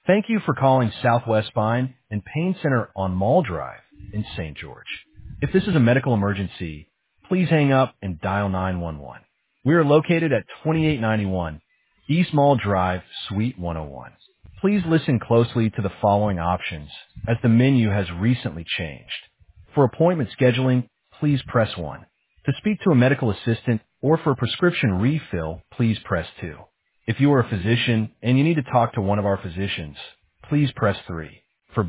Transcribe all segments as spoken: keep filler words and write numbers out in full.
Thank you for calling Southwest Spine and Pain Center on Mall Drive in Saint George. If this is a medical emergency, please hang up and dial nine one one. We are located at twenty-eight ninety-one East Mall Drive, Suite one oh one. Please listen closely to the following options as the menu has recently changed. For appointment scheduling, please press one. To speak to a medical assistant or for a prescription refill, please press two. If you are a physician and you need to talk to one of our physicians, please press three. For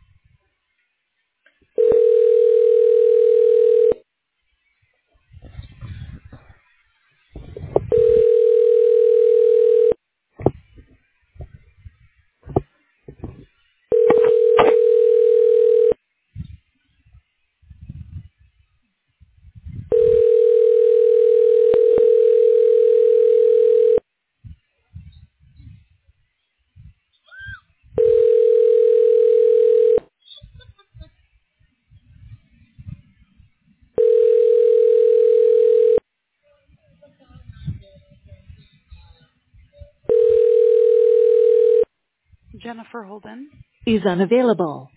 Jennifer Holden. is unavailable.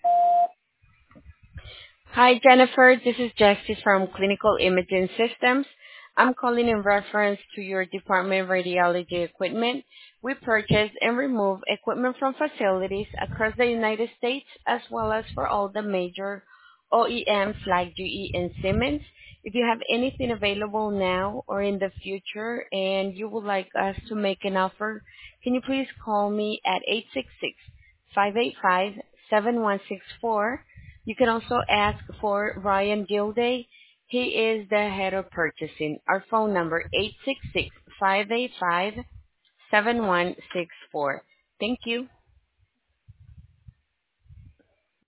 Hi, Jennifer. This is Jessie from Clinical Imaging Systems. I'm calling in reference to your Department of Radiology equipment. We purchase and remove equipment from facilities across the United States as well as for all the major O E Ms like G E and Siemens. If you have anything available now or in the future and you would like us to make an offer, can you please call me at eight six six, five eight five, seven one six four. You can also ask for Ryan Gilday. He is the head of purchasing. Our phone number eight six six, five eight five, seven one six four. Thank you.